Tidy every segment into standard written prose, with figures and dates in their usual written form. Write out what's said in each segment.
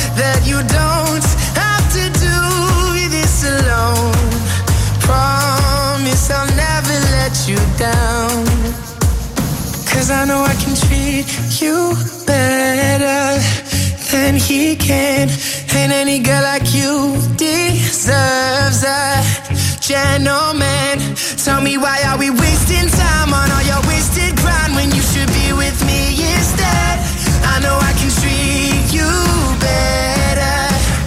that you don't have to do this alone. Promise I'll never let you down. 'Cause I know I can treat you better than he can. And any girl like you deserves a gentleman. Tell me, why are we wasting time on all your wasted grind when you should be with me instead? I know I can treat you better,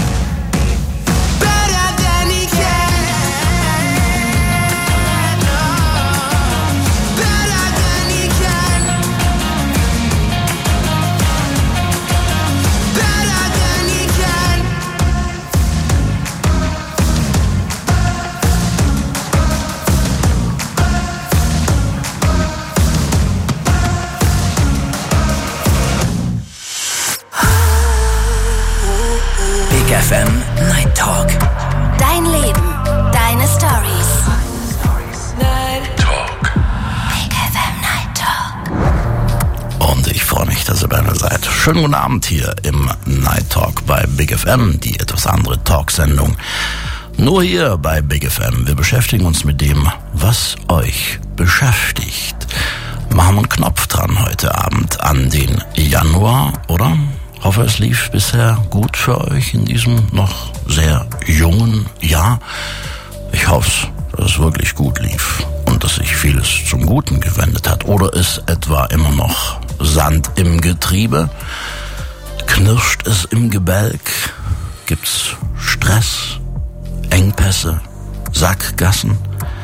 better than he can. Oh, better than he can. Better than he can. Big FM Night Talk. Dein Leben, deine Stories. Night Talk. Big FM Night Talk. Und ich freue mich, dass ihr bei mir seid. Schönen guten Abend hier im Night Talk bei Big FM, die etwas andere Talksendung. Nur hier bei Big FM. Wir beschäftigen uns mit dem, was euch beschäftigt. Machen wir einen Knopf dran heute Abend an den Januar, oder? Hoffe, es lief bisher gut für euch in diesem noch sehr jungen Jahr. Ich hoffe, dass es wirklich gut lief und dass sich vieles zum Guten gewendet hat. Oder ist etwa immer noch Sand im Getriebe? Knirscht es im Gebälk? Gibt's Stress, Engpässe, Sackgassen?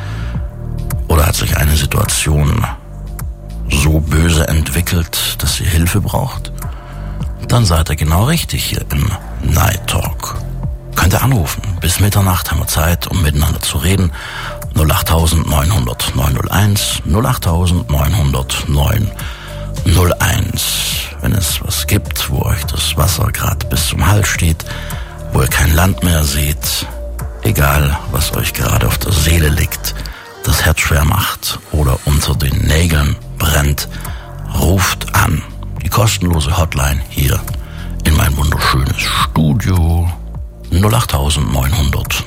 Oder hat sich eine Situation so böse entwickelt, dass ihr Hilfe braucht? Dann seid ihr genau richtig hier im Night Talk. Könnt ihr anrufen. Bis Mitternacht haben wir Zeit, um miteinander zu reden. 08000 900 901, 08000 900 901. Wenn es was gibt, wo euch das Wasser gerade bis zum Hals steht, wo ihr kein Land mehr seht, egal was euch gerade auf der Seele liegt, das Herz schwer macht oder unter den Nägeln brennt, ruft an. Die kostenlose Hotline hier in mein wunderschönes Studio 08000 900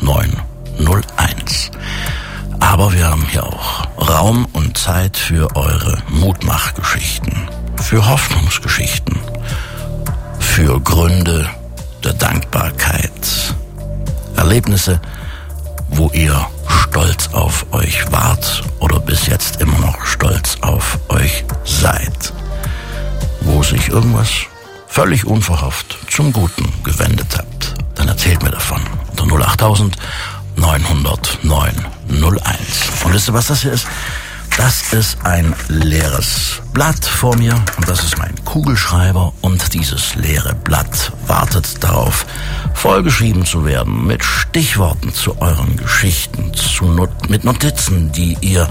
901. Aber wir haben hier auch Raum und Zeit für eure Mutmachgeschichten, für Hoffnungsgeschichten, für Gründe der Dankbarkeit, Erlebnisse, wo ihr stolz auf euch wart oder bis jetzt immer noch stolz auf euch seid, wo sich irgendwas völlig unverhofft zum Guten gewendet habt, dann erzählt mir davon unter 08000 900 901. Und wisst ihr, was das hier ist? Das ist ein leeres Blatt vor mir und das ist mein Kugelschreiber und dieses leere Blatt wartet darauf, vollgeschrieben zu werden mit Stichworten zu euren Geschichten, mit Notizen, die ihr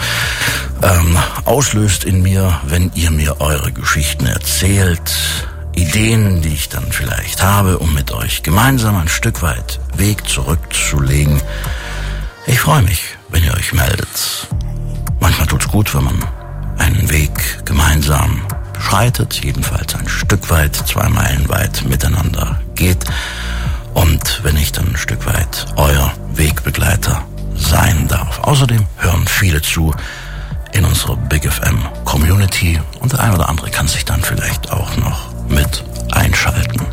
auslöst in mir, wenn ihr mir eure Geschichten erzählt, Ideen, die ich dann vielleicht habe, um mit euch gemeinsam ein Stück weit Weg zurückzulegen. Ich freue mich, wenn ihr euch meldet. Manchmal tut's gut, wenn man einen Weg gemeinsam beschreitet, jedenfalls ein Stück weit, 2 Meilen weit miteinander geht. Und wenn ich dann ein Stück weit euer Wegbegleiter sein darf. Außerdem hören viele zu in unserer Big FM Community und der ein oder andere kann sich dann vielleicht auch noch mit einschalten.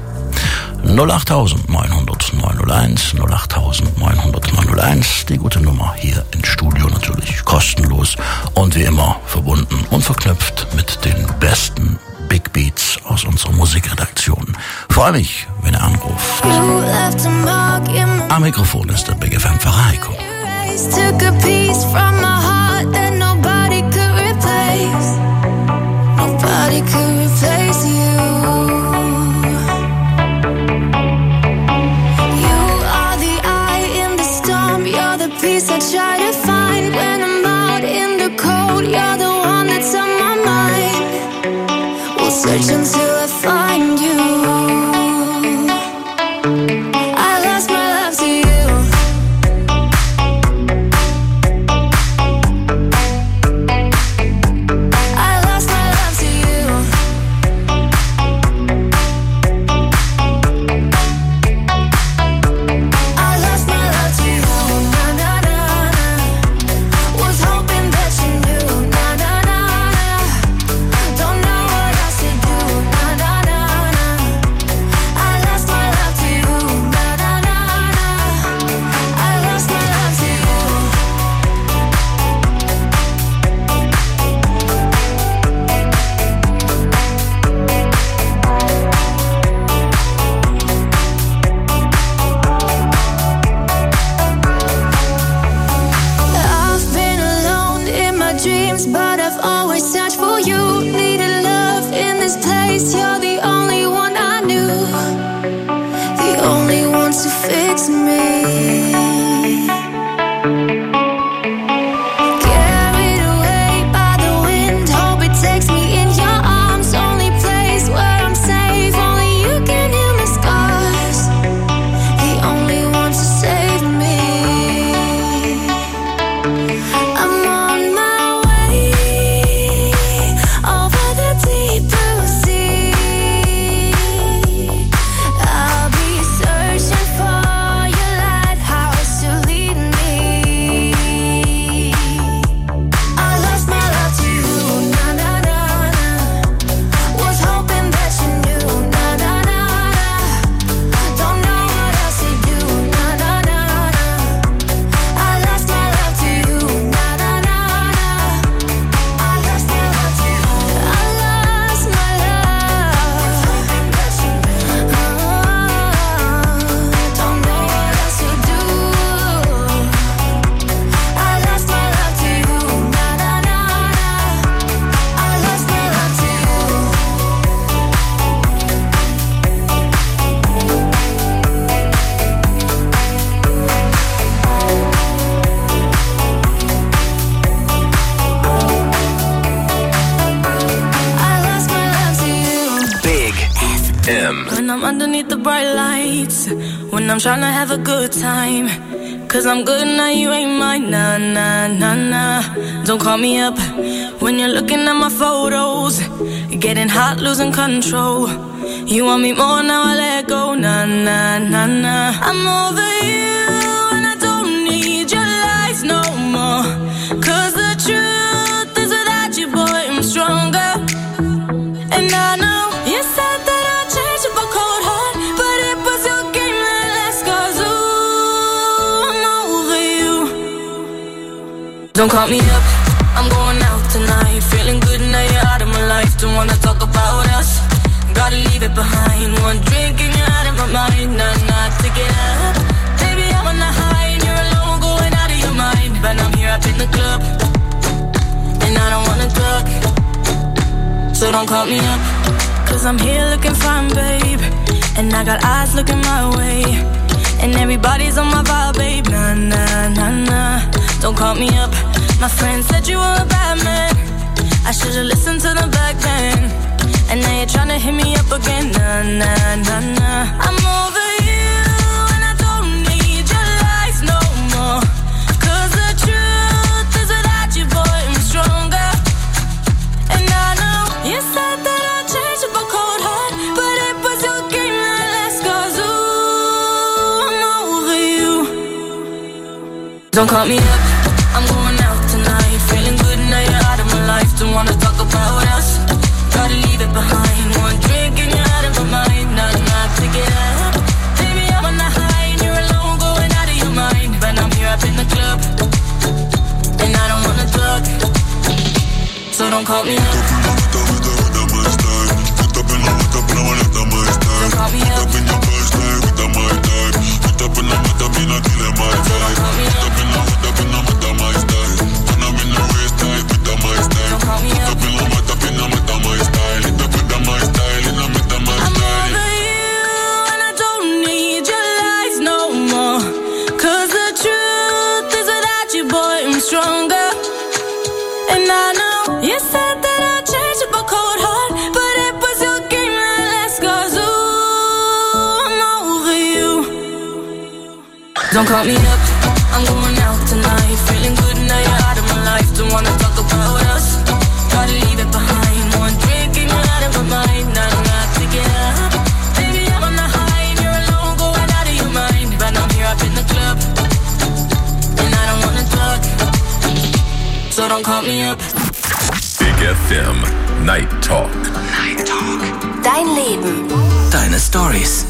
08000 900 901, 08000 900 901, die gute Nummer hier ins Studio, natürlich kostenlos und wie immer verbunden und verknüpft mit den besten Big Beats aus unserer Musikredaktion. Freue mich, wenn ihr anruft. Am Mikrofon ist der Big FM Heiko. Took a piece from my heart that nobody could replace. Nobody could replace you. You are the eye in the storm. You're the peace I try to find when I'm out in the cold. You're the one that's on my mind. We'll search until I find you. I lost my love to you. I lost my love to you. I'm underneath the bright lights, when I'm trying to have a good time. Cause I'm good now, you ain't mine, nah, nah, nah, nah. Don't call me up when you're looking at my photos, getting hot, losing control. You want me more, now I let go, nah, nah, nah, nah. I'm over you and I don't need your lies no more. Cause the truth is without you, boy, I'm stronger. And I know you said that I'd change up a cold heart, but it was your game that last, cause ooh, I'm over you. Don't call me up, I'm going out tonight, feeling good now you're out of my life. Don't wanna talk about us, gotta leave it behind. One drink and you're out of my mind, not to get up. Baby, I'm on the high and you're alone, going out of your mind. But I'm here up in the club, and I don't wanna talk, so don't call me up. Cause I'm here looking fine, babe, and I got eyes looking my way, and everybody's on my vibe, babe, nah, nah, nah, nah. Don't call me up, my friend said you were a bad man, I should've listened to them back then. And now you're tryna hit me up again, nah, nah, nah, nah. I'm over you and I don't need your lies no more. Cause the truth is without you, boy, I'm stronger. And I know you said that I'd change up a cold heart, but it was your game that last, cause ooh, I'm over you. Don't call me up, I'm going out tonight, feeling good now you're out of my life. Don't wanna talk about us, gotta leave it behind. One drink and you're out of my mind, not to get up. Baby, I'm on the high and you're alone, going out of your mind. But I'm here up in the club, and I don't wanna talk, so don't call me up. Don't call me up. Don't call me up, I'm going out tonight, feeling good now you're out of my life. Don't wanna talk about us, gotta leave it behind. One drink and you're out of my mind, not to get up. Baby, I'm on the high and you're alone, going out of your mind. But I'm here up in the club, and I don't wanna talk, so don't call me up. Big FM Night Talk. Night Talk. Dein Leben. Deine Stories.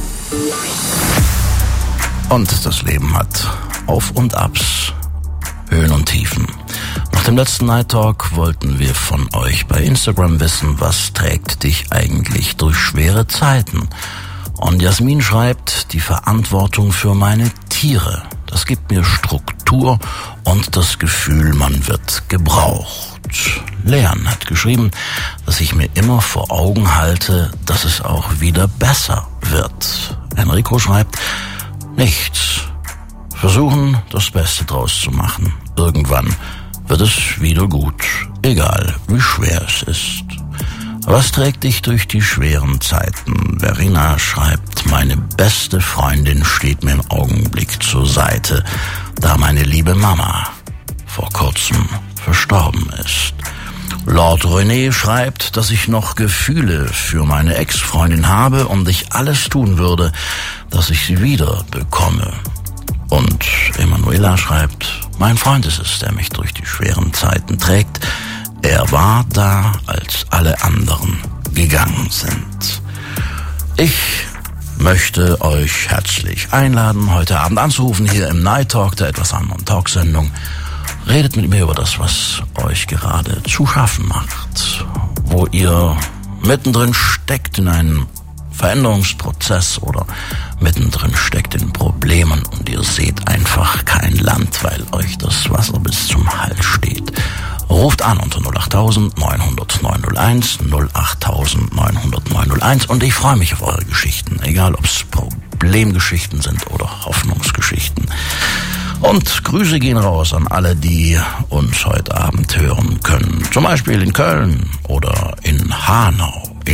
Und das Leben hat Auf und Abs, Höhen und Tiefen. Nach dem letzten Night Talk wollten wir von euch bei Instagram wissen, was trägt dich eigentlich durch schwere Zeiten? Und Jasmin schreibt, die Verantwortung für meine Tiere. Das gibt mir Struktur und das Gefühl, man wird gebraucht. Leon hat geschrieben, dass ich mir immer vor Augen halte, dass es auch wieder besser wird. Enrico schreibt, nichts. Versuchen, das Beste draus zu machen. Irgendwann wird es wieder gut, egal wie schwer es ist. Was trägt dich durch die schweren Zeiten? Verena schreibt, meine beste Freundin steht mir im Augenblick zur Seite, da meine liebe Mama vor kurzem verstorben ist. Lord René schreibt, dass ich noch Gefühle für meine Ex-Freundin habe und ich alles tun würde, dass ich sie wieder bekomme. Und Emanuela schreibt, mein Freund ist es, der mich durch die schweren Zeiten trägt. Er war da, als alle anderen gegangen sind. Ich möchte euch herzlich einladen, heute Abend anzurufen hier im Night Talk, der etwas anderen Talksendung. Redet mit mir über das, was euch gerade zu schaffen macht, wo ihr mittendrin steckt in einem Veränderungsprozess oder mittendrin steckt in Problemen und ihr seht einfach kein Land, weil euch das Wasser bis zum Hals steht. Ruft an unter 08000 900 901, 08000 900 901 und ich freue mich auf eure Geschichten, egal ob es Problemgeschichten sind oder Hoffnungsgeschichten. Und Grüße gehen raus an alle, die uns heute Abend hören können. Zum Beispiel in Köln oder in Hanau, in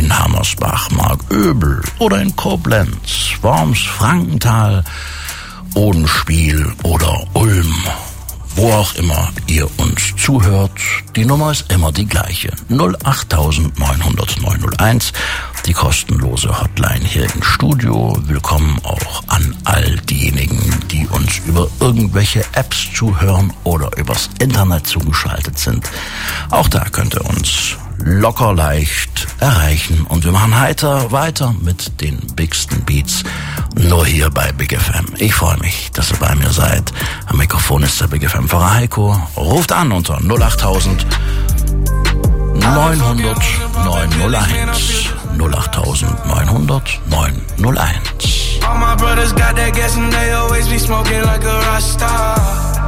in Hammersbach, Marktöbel oder in Koblenz, Worms, Frankenthal, Odenspiel oder Ulm. Wo auch immer ihr uns zuhört, die Nummer ist immer die gleiche. 08900 901, die kostenlose Hotline hier im Studio. Willkommen auch an all diejenigen, die uns über irgendwelche Apps zuhören oder übers Internet zugeschaltet sind. Auch da könnt ihr uns locker leicht erreichen. Und wir machen heiter weiter mit den bigsten Beats, nur hier bei Big FM. Ich freue mich, dass ihr bei mir seid. Am Mikrofon ist der Big FM-Fahrer Heiko. Ruft an unter 08000 900 901. 08000 900 901. All my brothers got that gas and they always be smoking like a Rasta.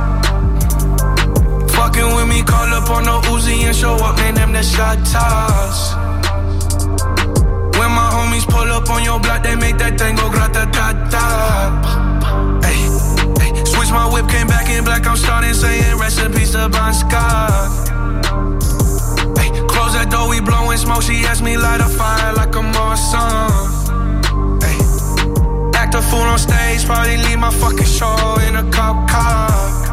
Fucking with me, call up on the Uzi and show up, man, them the shot toss. When my homies pull up on your block, they make that thing go grata-ta-ta. Ay, ay, switch my whip, came back in black, I'm starting saying rest in peace to Bon Scott. Ay, close that door, we blowing smoke, she asked me light a fire like a Marsan. Ay, act a fool on stage, probably leave my fucking show in a cop car.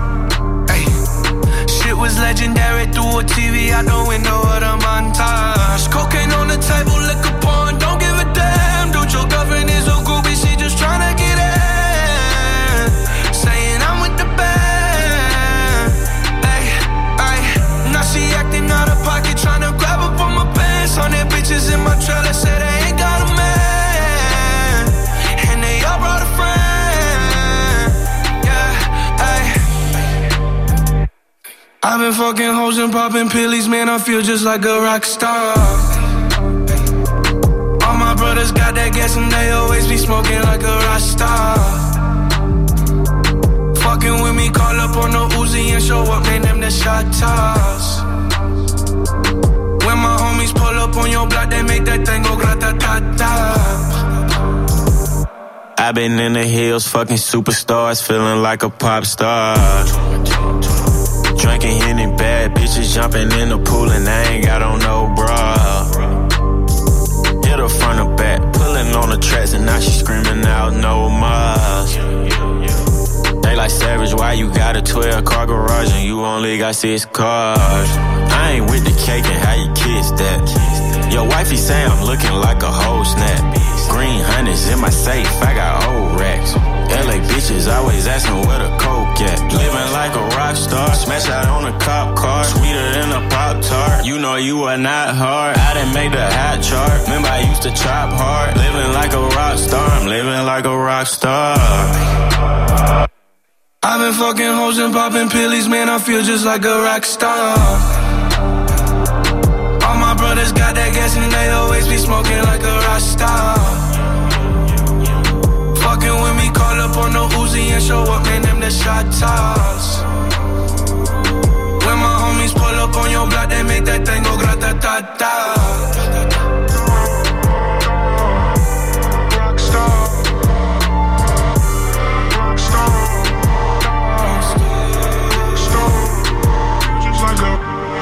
Shit was legendary through a TV out the window of the montage. Cocaine on the table, liquor porn, don't give a damn. Dude, your girlfriend is a groupie, she just tryna get in. Saying I'm with the band. Ay, ay, now she acting out of pocket, tryna grab up on my pants. 100 bitches in my trailer, say they ain't got a man. And they all brought a friend. I've been fucking hoes and popping pillies, man, I feel just like a rock star. All my brothers got that gas and they always be smoking like a Rasta. Fucking with me, call up on the Uzi and show up, man, them the shot toss. When my homies pull up on your block, they make that thing go grata-ta-ta. I've been in the hills, fucking superstars, feeling like a pop star. Drinking Henny, bad bitches jumping in the pool and I ain't got on no bra. Hit her front or back, pulling on the tracks and now she screaming out no more. They like Savage, why you got a 12-car garage and you only got 6 cars? I ain't with the cake and how you kiss that. Your wifey say I'm looking like a whole snap. Green honey's in my safe, I got old racks. LA bitches always asking where the coke at. Living like a rock star, smash out on a cop car, sweeter than a Pop-Tart. You know you are not hard, I done made the hot chart. Remember I used to chop hard. Living like a rock star, I'm living like a rock star. I've been fucking hoes and popping pillies, man, I feel just like a rock star. All my brothers got that gas and they always be smoking like a Rasta. Fucking with me, call up on the Uzi and show up, man, them the shot toss. When my homies pull up on your block, they make that thing go grata-ta-ta. Rockstar. Rockstar. Rockstar. Just like a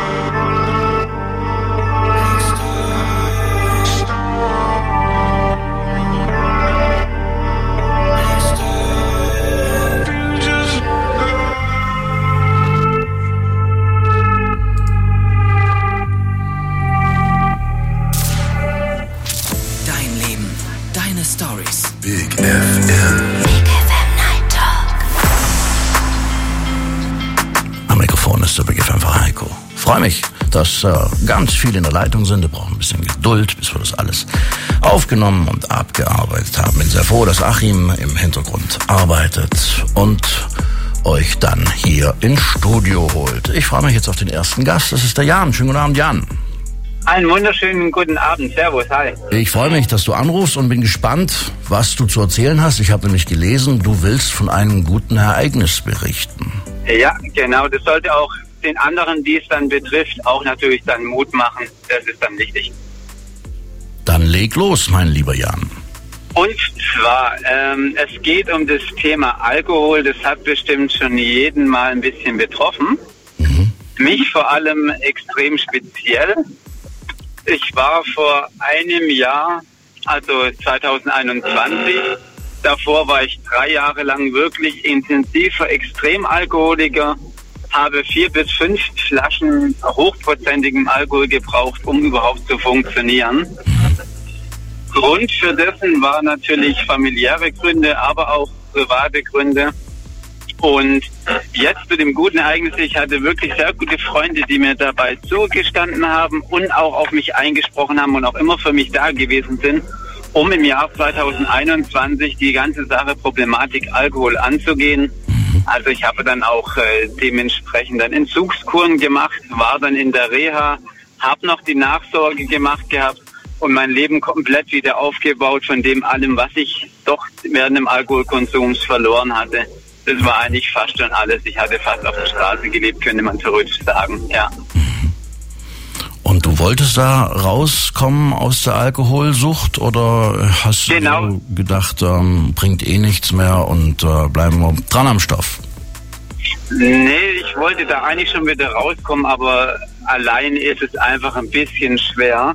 Big FM. Big FM Night Talk. Am Mikrofon ist der Big FM-Fahrer Heiko. Freue mich, dass ganz viele in der Leitung sind. Wir brauchen ein bisschen Geduld, bis wir das alles aufgenommen und abgearbeitet haben. Bin sehr froh, dass Achim im Hintergrund arbeitet und euch dann hier ins Studio holt. Ich freue mich jetzt auf den ersten Gast. Das ist der Jan. Schönen guten Abend, Jan. Einen wunderschönen guten Abend. Servus, hi. Ich freue mich, dass du anrufst und bin gespannt, was du zu erzählen hast. Ich habe nämlich gelesen, du willst von einem guten Ereignis berichten. Ja, genau. Das sollte auch den anderen, die es dann betrifft, auch natürlich dann Mut machen. Das ist dann wichtig. Dann leg los, mein lieber Jan. Und zwar, es geht um das Thema Alkohol. Das hat bestimmt schon jeden mal ein bisschen betroffen. Mich vor allem extrem speziell. Ich war vor einem Jahr, also 2021, davor war ich 3 Jahre lang wirklich intensiver Extremalkoholiker, habe 4 bis 5 Flaschen hochprozentigem Alkohol gebraucht, um überhaupt zu funktionieren. Grund für dessen war natürlich familiäre Gründe, aber auch private Gründe. Und jetzt mit dem guten Ereignis, ich hatte wirklich sehr gute Freunde, die mir dabei zugestanden haben und auch auf mich eingesprochen haben und auch immer für mich da gewesen sind, um im Jahr 2021 die ganze Sache Problematik Alkohol anzugehen. Also ich habe dann auch dementsprechend dann Entzugskuren gemacht, war dann in der Reha, habe noch die Nachsorge gemacht gehabt und mein Leben komplett wieder aufgebaut von dem allem, was ich doch während dem Alkoholkonsums verloren hatte. Das war eigentlich fast schon alles. Ich hatte fast auf der Straße gelebt, könnte man theoretisch sagen, ja. Und du wolltest da rauskommen aus der Alkoholsucht oder hast du gedacht, bringt eh nichts mehr und bleiben wir dran am Stoff? Nee, ich wollte da eigentlich schon wieder rauskommen, aber allein ist es einfach ein bisschen schwer.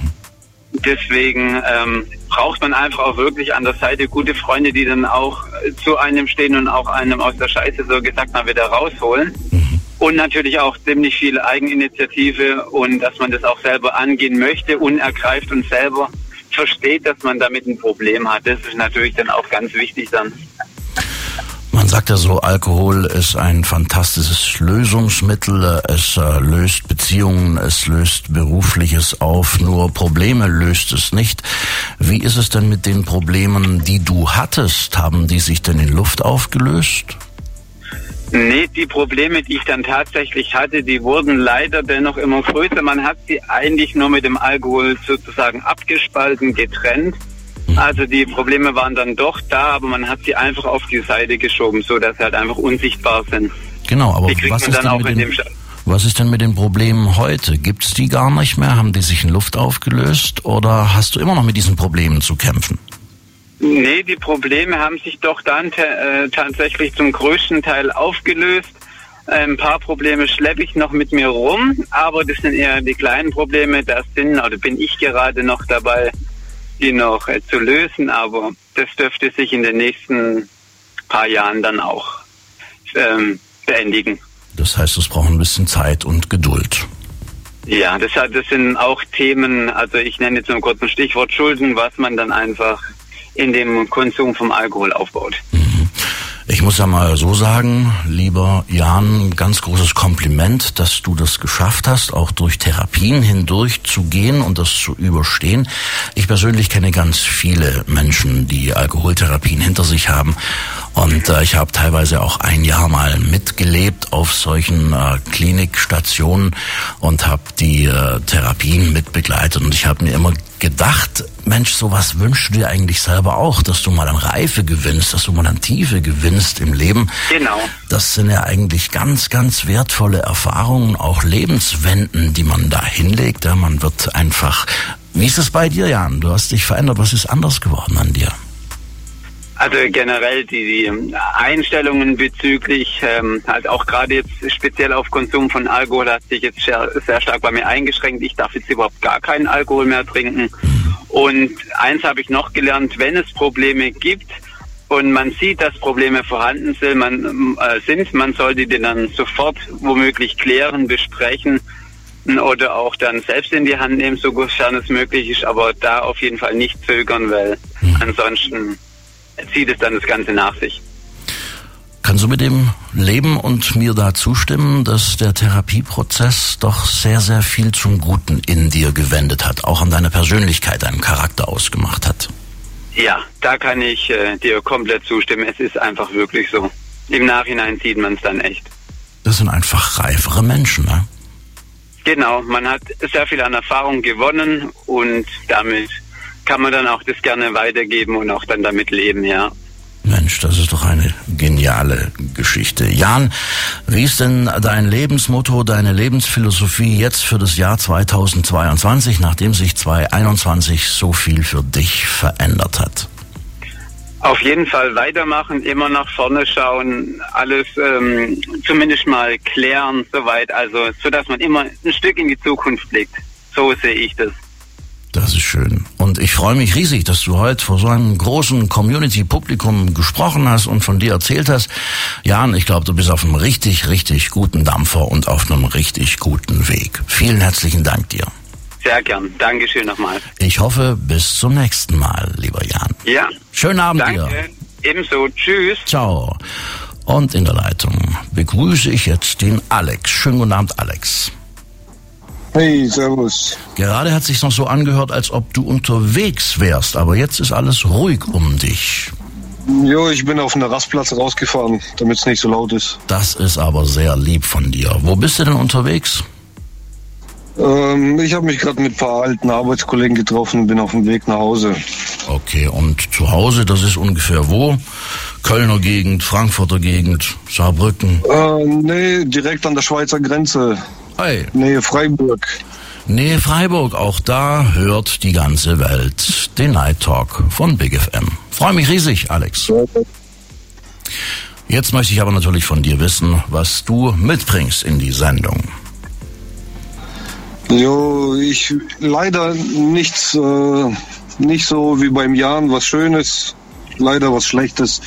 Deswegen braucht man einfach auch wirklich an der Seite gute Freunde, die dann auch zu einem stehen und auch einem aus der Scheiße so gesagt mal wieder rausholen. Und natürlich auch ziemlich viel Eigeninitiative und dass man das auch selber angehen möchte und ergreift und selber versteht, dass man damit ein Problem hat. Das ist natürlich dann auch ganz wichtig dann. Man sagt ja so, Alkohol ist ein fantastisches Lösungsmittel. Es löst Beziehungen, es löst Berufliches auf, nur Probleme löst es nicht. Wie ist es denn mit den Problemen, die du hattest? Haben die sich denn in Luft aufgelöst? Nee, die Probleme, die ich dann tatsächlich hatte, die wurden leider dennoch immer größer. Man hat sie eigentlich nur mit dem Alkohol sozusagen abgespalten, getrennt. Also die Probleme waren dann doch da, aber man hat sie einfach auf die Seite geschoben, so dass sie halt einfach unsichtbar sind. Genau, aber die kriegt was man ist, dann denn auch mit in den, dem was ist denn mit den Problemen heute? Gibt's die gar nicht mehr? Haben die sich in Luft aufgelöst oder hast du immer noch mit diesen Problemen zu kämpfen? Nee, die Probleme haben sich doch dann tatsächlich zum größten Teil aufgelöst. Ein paar Probleme schleppe ich noch mit mir rum, aber das sind eher die kleinen Probleme. Bin ich gerade noch dabei, die noch zu lösen, aber das dürfte sich in den nächsten paar Jahren dann auch beendigen. Das heißt, es braucht ein bisschen Zeit und Geduld. Ja, das sind auch Themen, also ich nenne jetzt nur kurz ein Stichwort Schulden, was man dann einfach in dem Konsum vom Alkohol aufbaut. Ich muss ja mal so sagen, lieber Jan, ganz großes Kompliment, dass du das geschafft hast, auch durch Therapien hindurch zu gehen und das zu überstehen. Ich persönlich kenne ganz viele Menschen, die Alkoholtherapien hinter sich haben. Und ich habe teilweise auch ein Jahr mal mitgelebt auf solchen Klinikstationen und habe die Therapien mitbegleitet. Und ich habe mir immer gedacht, Mensch, sowas wünschst du dir eigentlich selber auch, dass du mal an Reife gewinnst, dass du mal an Tiefe gewinnst im Leben. Genau. Das sind ja eigentlich ganz, ganz wertvolle Erfahrungen, auch Lebenswenden, die man da hinlegt. Ja, man wird einfach... Wie ist es bei dir, Jan? Du hast dich verändert. Was ist anders geworden an dir? Also generell die Einstellungen bezüglich, halt auch gerade jetzt speziell auf Konsum von Alkohol hat sich jetzt sehr stark bei mir eingeschränkt. Ich darf jetzt überhaupt gar keinen Alkohol mehr trinken. Und eins habe ich noch gelernt, wenn es Probleme gibt und man sieht, dass Probleme vorhanden sind, man sollte die dann sofort womöglich klären, besprechen oder auch dann selbst in die Hand nehmen, sofern es möglich ist, aber da auf jeden Fall nicht zögern, weil ansonsten zieht es dann das Ganze nach sich. Kannst du mit dem leben und mir da zustimmen, dass der Therapieprozess doch sehr, sehr viel zum Guten in dir gewendet hat, auch an deiner Persönlichkeit, deinem Charakter ausgemacht hat? Ja, da kann ich dir komplett zustimmen. Es ist einfach wirklich so. Im Nachhinein sieht man es dann echt. Das sind einfach reifere Menschen, ne? Genau, man hat sehr viel an Erfahrung gewonnen und damit kann man dann auch das gerne weitergeben und auch dann damit leben, ja. Mensch, das ist doch eine geniale Geschichte. Jan, wie ist denn dein Lebensmotto, deine Lebensphilosophie jetzt für das Jahr 2022, nachdem sich 2021 so viel für dich verändert hat? Auf jeden Fall weitermachen, immer nach vorne schauen, alles zumindest mal klären, soweit, also so dass man immer ein Stück in die Zukunft blickt. So sehe ich das. Das ist schön. Und ich freue mich riesig, dass du heute vor so einem großen Community-Publikum gesprochen hast und von dir erzählt hast. Jan, ich glaube, du bist auf einem richtig, richtig guten Dampfer und auf einem richtig guten Weg. Vielen herzlichen Dank dir. Sehr gern. Dankeschön nochmal. Ich hoffe, bis zum nächsten Mal, lieber Jan. Ja. Schönen Abend dir. Danke. Ebenso. Tschüss. Ciao. Und in der Leitung begrüße ich jetzt den Alex. Schönen guten Abend, Alex. Hey, servus. Gerade hat es sich noch so angehört, als ob du unterwegs wärst, aber jetzt ist alles ruhig um dich. Jo, ich bin auf einen Rastplatz rausgefahren, damit es nicht so laut ist. Das ist aber sehr lieb von dir. Wo bist du denn unterwegs? Ich habe mich gerade mit ein paar alten Arbeitskollegen getroffen und bin auf dem Weg nach Hause. Okay, und zu Hause, das ist ungefähr wo? Kölner Gegend, Frankfurter Gegend, Saarbrücken? Nee, direkt an der Schweizer Grenze. Hey. Nähe Freiburg. Nähe Freiburg, auch da hört die ganze Welt den Night Talk von Big FM. Freue mich riesig, Alex. Jetzt möchte ich aber natürlich von dir wissen, was du mitbringst in die Sendung. Jo, ich leider nichts, nicht so wie beim Jan, was Schönes, leider was Schlechtes.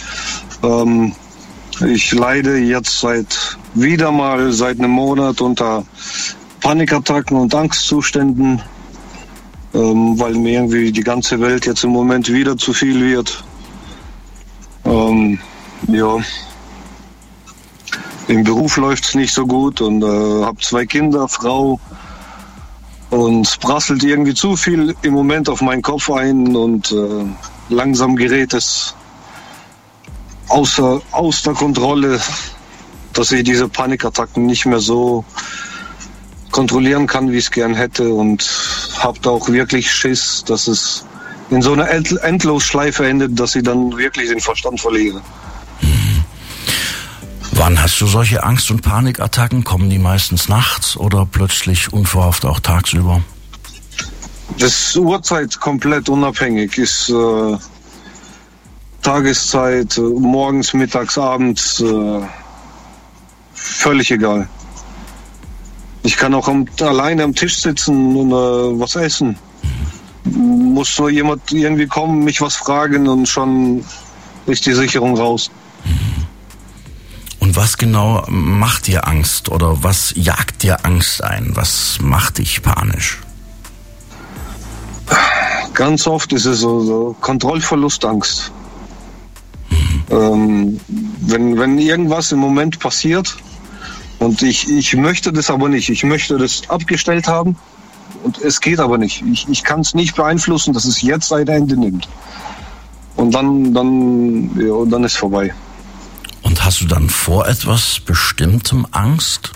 Ich leide jetzt wieder mal seit einem Monat unter Panikattacken und Angstzuständen, weil mir irgendwie die ganze Welt jetzt im Moment wieder zu viel wird. Ja. Im Beruf läuft's nicht so gut und habe 2 Kinder, Frau. Und es prasselt irgendwie zu viel im Moment auf meinen Kopf ein und langsam gerät es aus der Kontrolle, dass ich diese Panikattacken nicht mehr so kontrollieren kann, wie ich es gern hätte, und habe da auch wirklich Schiss, dass es in so einer Endlosschleife endet, dass ich dann wirklich den Verstand verliere. Wann hast du solche Angst- und Panikattacken? Kommen die meistens nachts oder plötzlich unverhofft auch tagsüber? Das ist Uhrzeit komplett unabhängig. Ist Tageszeit, morgens, mittags, abends, völlig egal. Ich kann auch alleine am Tisch sitzen und was essen. Muss nur jemand irgendwie kommen, mich was fragen und schon ist die Sicherung raus. Und was genau macht dir Angst oder was jagt dir Angst ein? Was macht dich panisch? Ganz oft ist es so Kontrollverlustangst. Wenn irgendwas im Moment passiert und ich möchte das aber nicht, ich möchte das abgestellt haben und es geht aber nicht. Ich kann es nicht beeinflussen, dass es jetzt ein Ende nimmt. Und dann ist vorbei. Und hast du dann vor etwas Bestimmtem Angst?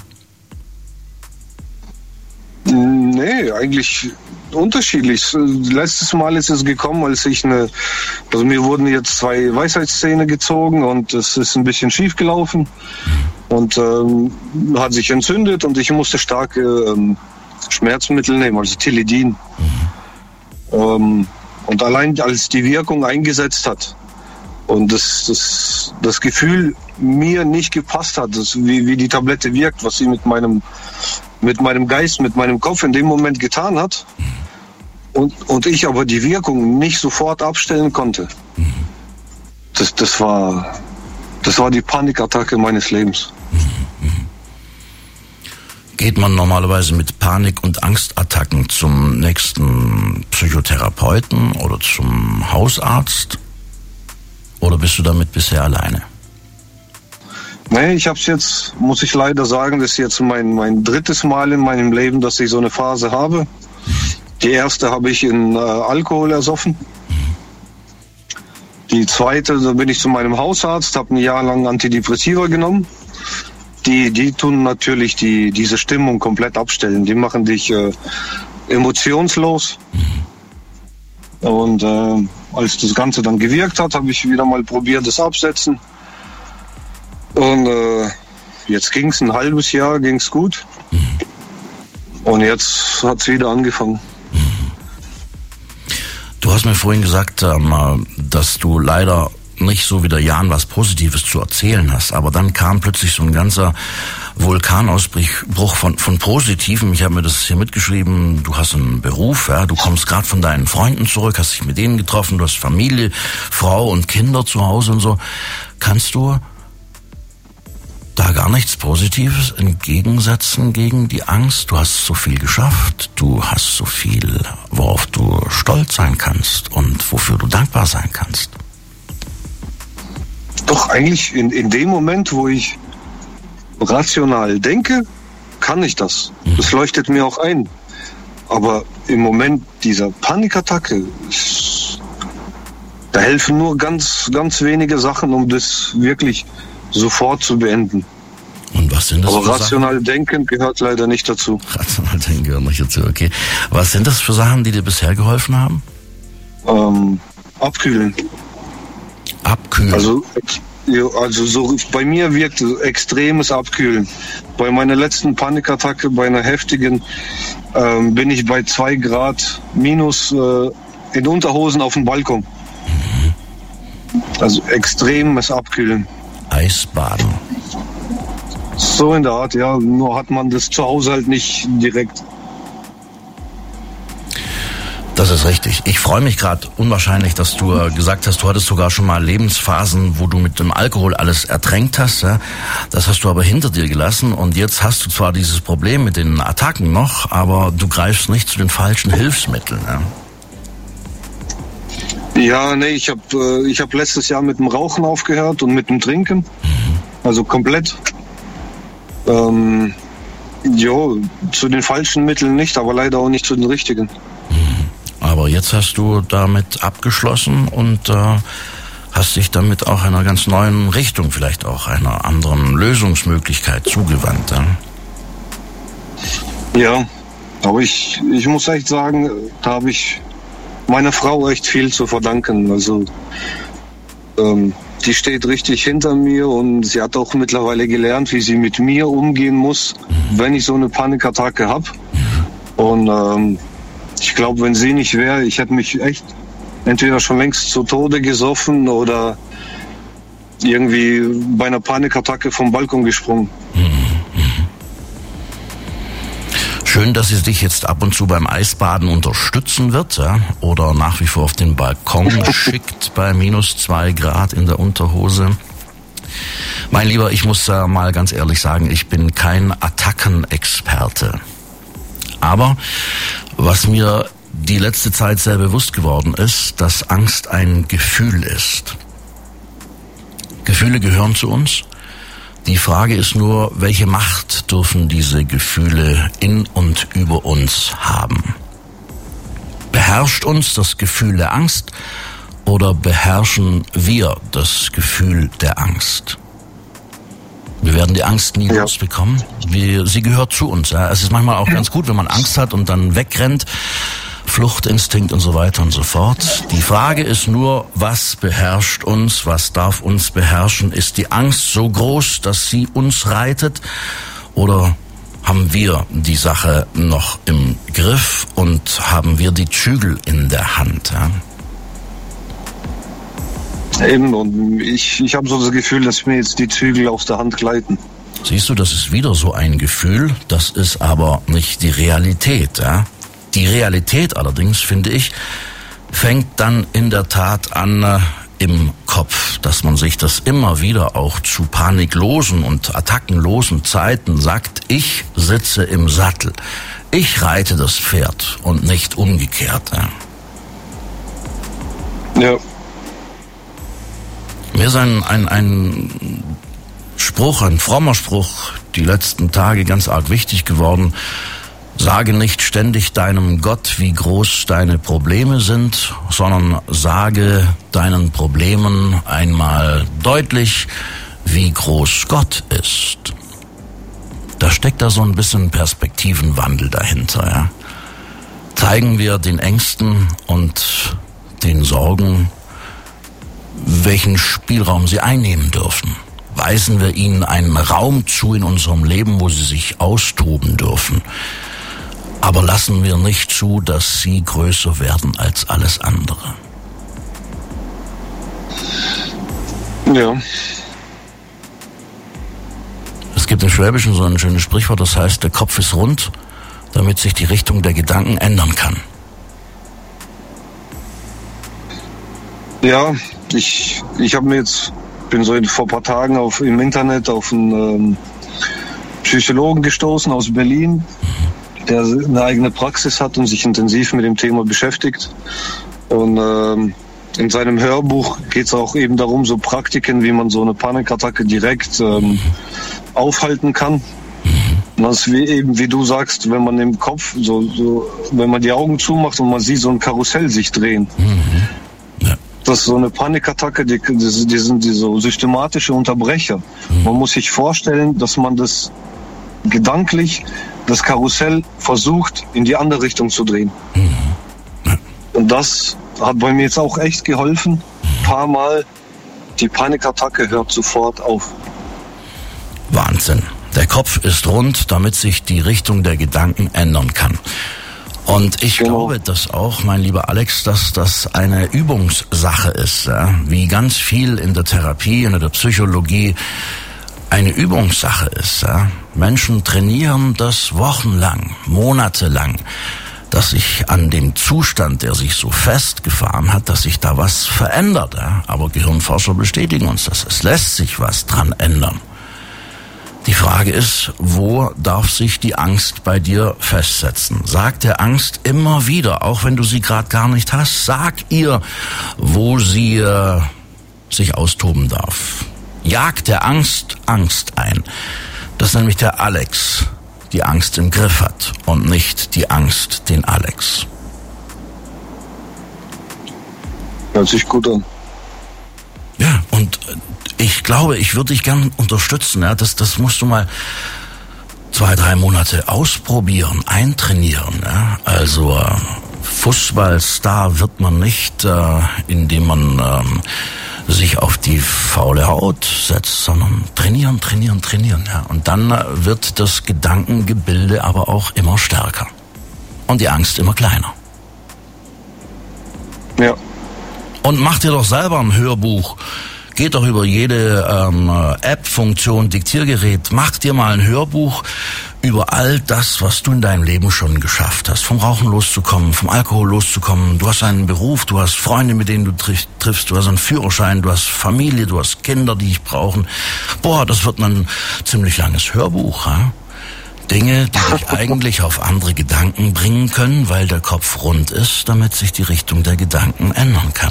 Nee, eigentlich unterschiedlich. Letztes Mal ist es gekommen, als mir wurden jetzt 2 Weisheitszähne gezogen und es ist ein bisschen schief gelaufen und hat sich entzündet und ich musste starke Schmerzmittel nehmen, also Tilidin. Und allein als die Wirkung eingesetzt hat und das Gefühl mir nicht gepasst hat, wie die Tablette wirkt, was sie mit meinem Geist, mit meinem Kopf in dem Moment getan hat und ich aber die Wirkung nicht sofort abstellen konnte. Das war die Panikattacke meines Lebens. Geht man normalerweise mit Panik- und Angstattacken zum nächsten Psychotherapeuten oder zum Hausarzt? Oder bist du damit bisher alleine? Nee, ich habe es jetzt, muss ich leider sagen, das ist jetzt mein 3. Mal in meinem Leben, dass ich so eine Phase habe. Die erste habe ich in Alkohol ersoffen. Die zweite, da bin ich zu meinem Hausarzt, habe ein Jahr lang Antidepressiva genommen. Die tun natürlich diese Stimmung komplett abstellen. Die machen dich emotionslos. Und als das Ganze dann gewirkt hat, habe ich wieder mal probiert, das Absetzen. Und jetzt ging es ein halbes Jahr, ging es gut. Und jetzt hat es wieder angefangen. Du hast mir vorhin gesagt, dass du leider nicht so wie der Jan was Positives zu erzählen hast, aber dann kam plötzlich so ein ganzer Vulkanausbruch von Positivem. Ich habe mir das hier mitgeschrieben, du hast einen Beruf, ja, du kommst gerade von deinen Freunden zurück, hast dich mit denen getroffen, du hast Familie, Frau und Kinder zu Hause und so. Kannst du da gar nichts Positives entgegensetzen gegen die Angst? Du hast so viel geschafft, du hast so viel, worauf du stolz sein kannst und wofür du dankbar sein kannst. Doch, eigentlich in dem Moment, wo ich rational denke, kann ich das. Das leuchtet mir auch ein. Aber im Moment dieser Panikattacke, da helfen nur ganz, ganz wenige Sachen, um das wirklich sofort zu beenden. Und was sind das Aber für rational Sachen? denken gehört leider nicht dazu. Rational denken gehört nicht dazu, okay. Was sind das für Sachen, die dir bisher geholfen haben? Abkühlen. Abkühlen. Also so bei mir wirkt extremes Abkühlen. Bei meiner letzten Panikattacke, bei einer heftigen, bin ich bei 2 Grad minus in Unterhosen auf dem Balkon. Also extremes Abkühlen. Eisbaden. So in der Art, ja. Nur hat man das zu Hause halt nicht direkt. Das ist richtig. Ich freue mich gerade unwahrscheinlich, dass du gesagt hast, du hattest sogar schon mal Lebensphasen, wo du mit dem Alkohol alles ertränkt hast. Ja? Das hast du aber hinter dir gelassen und jetzt hast du zwar dieses Problem mit den Attacken noch, aber du greifst nicht zu den falschen Hilfsmitteln. Ja, Ja, nee, ich hab letztes Jahr mit dem Rauchen aufgehört und mit dem Trinken. Also komplett. Zu den falschen Mitteln nicht, aber leider auch nicht zu den richtigen. Aber jetzt hast du damit abgeschlossen und hast dich damit auch einer ganz neuen Richtung, vielleicht auch einer anderen Lösungsmöglichkeit zugewandt. Ja, aber ich muss echt sagen, da habe ich meiner Frau echt viel zu verdanken. Also die steht richtig hinter mir und sie hat auch mittlerweile gelernt, wie sie mit mir umgehen muss, wenn ich so eine Panikattacke habe. Und ich glaube, wenn sie nicht wäre, ich hätte mich echt entweder schon längst zu Tode gesoffen oder irgendwie bei einer Panikattacke vom Balkon gesprungen. Schön, dass sie dich jetzt ab und zu beim Eisbaden unterstützen wird, ja? Oder nach wie vor auf den Balkon schickt bei minus 2 Grad in der Unterhose. Mein Lieber, ich muss mal ganz ehrlich sagen, ich bin kein Attackenexperte. Aber was mir die letzte Zeit sehr bewusst geworden ist, dass Angst ein Gefühl ist. Gefühle gehören zu uns. Die Frage ist nur, welche Macht dürfen diese Gefühle in und über uns haben? Beherrscht uns das Gefühl der Angst oder beherrschen wir das Gefühl der Angst? Wir werden die Angst nie losbekommen. Sie gehört zu uns. Ja. Es ist manchmal auch ganz gut, wenn man Angst hat und dann wegrennt. Fluchtinstinkt und so weiter und so fort. Die Frage ist nur, was beherrscht uns, was darf uns beherrschen? Ist die Angst so groß, dass sie uns reitet? Oder haben wir die Sache noch im Griff und haben wir die Zügel in der Hand? Ja? Eben, und ich habe so das Gefühl, dass mir jetzt die Zügel aus der Hand gleiten. Siehst du, das ist wieder so ein Gefühl, das ist aber nicht die Realität, ja? Die Realität allerdings, finde ich, fängt dann in der Tat an im Kopf, dass man sich das immer wieder auch zu paniklosen und attackenlosen Zeiten sagt, ich sitze im Sattel, ich reite das Pferd und nicht umgekehrt. Ja. Mir ist ein Spruch, ein frommer Spruch, die letzten Tage ganz arg wichtig geworden. Sage nicht ständig deinem Gott, wie groß deine Probleme sind, sondern sage deinen Problemen einmal deutlich, wie groß Gott ist. Da steckt da so ein bisschen Perspektivenwandel dahinter. Ja? Zeigen wir den Ängsten und den Sorgen, welchen Spielraum sie einnehmen dürfen. Weisen wir ihnen einen Raum zu in unserem Leben, wo sie sich austoben dürfen. Aber lassen wir nicht zu, dass sie größer werden als alles andere. Ja. Es gibt im Schwäbischen so ein schönes Sprichwort, das heißt, der Kopf ist rund, damit sich die Richtung der Gedanken ändern kann. Ja, ich habe mir jetzt, bin so vor ein paar Tagen im Internet auf einen Psychologen gestoßen aus Berlin, der eine eigene Praxis hat und sich intensiv mit dem Thema beschäftigt. Und in seinem Hörbuch geht es auch eben darum, so Praktiken, wie man so eine Panikattacke direkt aufhalten kann. Und das ist wie du sagst, wenn man im Kopf, wenn man die Augen zumacht und man sieht so ein Karussell sich drehen. Das ist so eine Panikattacke, die sind so systematische Unterbrecher. Man muss sich vorstellen, dass man das gedanklich, das Karussell versucht, in die andere Richtung zu drehen. Und das hat bei mir jetzt auch echt geholfen. Ein paar Mal, die Panikattacke hört sofort auf. Wahnsinn. Der Kopf ist rund, damit sich die Richtung der Gedanken ändern kann. Und ich glaube das auch, mein lieber Alex, dass das eine Übungssache ist, ja? Wie ganz viel in der Therapie und in der Psychologie eine Übungssache ist. Ja? Menschen trainieren das wochenlang, monatelang, dass sich an dem Zustand, der sich so festgefahren hat, dass sich da was verändert. Ja? Aber Gehirnforscher bestätigen uns das. Es lässt sich was dran ändern. Die Frage ist, wo darf sich die Angst bei dir festsetzen? Sag der Angst immer wieder, auch wenn du sie gerade gar nicht hast, sag ihr, wo sie sich austoben darf. Jag der Angst Angst ein. Dass nämlich der Alex die Angst im Griff hat und nicht die Angst den Alex. Hört sich gut an. Ja, und ich glaube, ich würde dich gern unterstützen. Ja, das musst du mal 2-3 Monate ausprobieren, eintrainieren. Ja. Also Fußballstar wird man nicht, indem man sich auf die faule Haut setzt, sondern trainieren. Ja. Und dann wird das Gedankengebilde aber auch immer stärker. Und die Angst immer kleiner. Ja. Und mach dir doch selber ein Hörbuch. Geht doch über jede App-Funktion, Diktiergerät. Mach dir mal ein Hörbuch über all das, was du in deinem Leben schon geschafft hast. Vom Rauchen loszukommen, vom Alkohol loszukommen. Du hast einen Beruf, du hast Freunde, mit denen du triffst. Du hast einen Führerschein, du hast Familie, du hast Kinder, die dich brauchen. Boah, das wird ein ziemlich langes Hörbuch. Ja? Dinge, die dich eigentlich auf andere Gedanken bringen können, weil der Kopf rund ist, damit sich die Richtung der Gedanken ändern kann.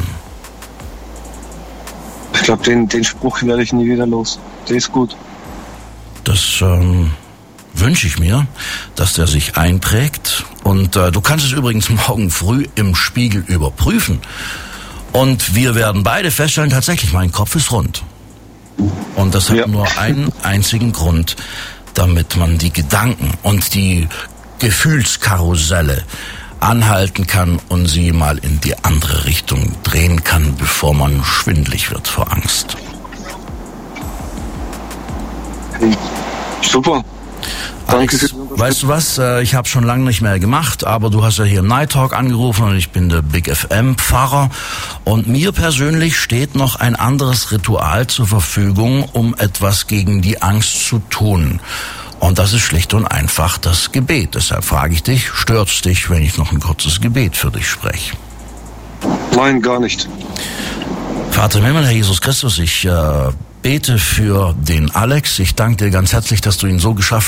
Ich glaube, den Spruch werde ich nie wieder los. Der ist gut. Das wünsche ich mir, dass der sich einprägt. Und du kannst es übrigens morgen früh im Spiegel überprüfen. Und wir werden beide feststellen, tatsächlich, mein Kopf ist rund. Und das hat nur einen einzigen Grund, damit man die Gedanken und die Gefühlskarusselle anhalten kann und sie mal in die andere Richtung drehen kann, bevor man schwindelig wird vor Angst. Super. Danke. Alex, weißt du was? Ich habe schon lange nicht mehr gemacht, aber du hast ja hier im Night Talk angerufen und ich bin der Big FM Pfarrer und mir persönlich steht noch ein anderes Ritual zur Verfügung, um etwas gegen die Angst zu tun. Und das ist schlicht und einfach das Gebet. Deshalb frage ich dich, stört's dich, wenn ich noch ein kurzes Gebet für dich spreche? Nein, gar nicht. Vater im Himmel, Herr Jesus Christus, ich bete für den Alex. Ich danke dir ganz herzlich, dass du ihn so geschaffen